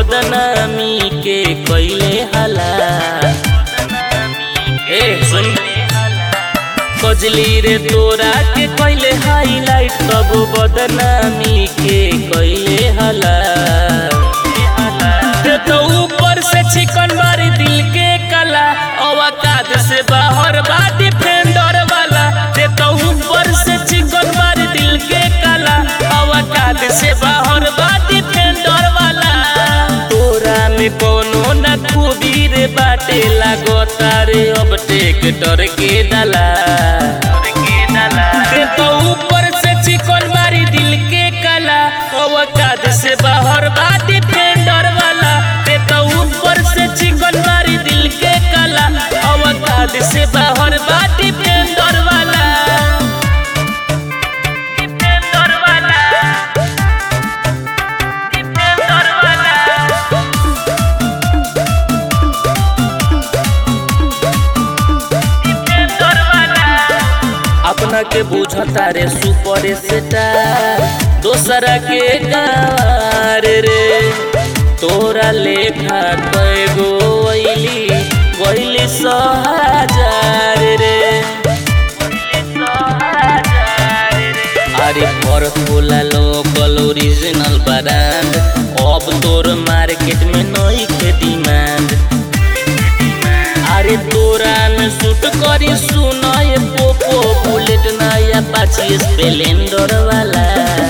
बदनामी के कइले हला। ए सुन कजली रे तोरा के कइले हाईलाइट तब बदनामी के कइले हला। तो ऊपर से चिकन मारी दिल के कला औकात से बाहर बा डिफेंडर वाला। तो ऊपर से चिकन मारी दिल के कला औकात से बाहर बा डिफेंडर वाला। तोरा में कोनो न खूबी रे बाटे लागता रे अब ट्रैक्टर के डाला। तो ऊपर से चिकन मारी दिल के कला औकात से बाहर बा डिफेंडर वाला। तो ऊपर से चिकन मारी दिल के कला औकात से बाहर बा डिफेंडर वाला। अपना के बुझता रे सुपर स्टार दोसरा के कार रे। तोरा लेखा कएगो अइली गइली 100,000 रे। अरे फॉर्मूला लोकल ओरिजिनल ब्रांड अब तोर मार्केट में नई के डिमांड। अरे तोरा में शूट करी सुनाए पोपो बुलेट नया पाची स्प्लेंडर वाला।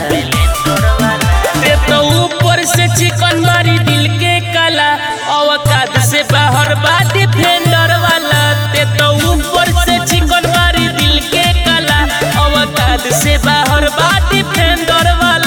तो ऊपर से चिकन मारी दिल के कला औकात से बाहर बा डिफेंडर वाला। तो ऊपर से चिकन मारी दिल के कला औकात से बाहर बा डिफेंडर वाला।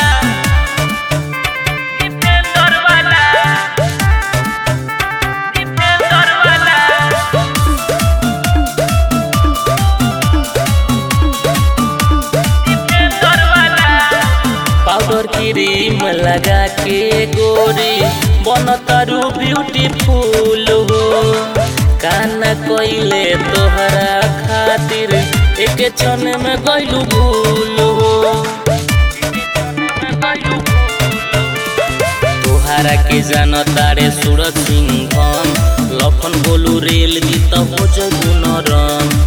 पाउडर क्रीम लगा के गोरी बनतारू ब्यूटीफुल हो। काना कइले तोहरा खातिर एक क्षण में गइलू भूल हो। तोहरा के जानता रे सूरज सिंह लखन बोलू रेल गीत हो जगू नरम।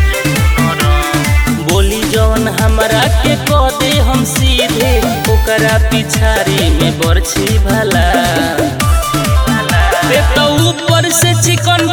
बोली जवन हमरा के कह दे हम सीधे ओकरा पिछाड़ी में बरछी भला। तो ऊपर से चिकन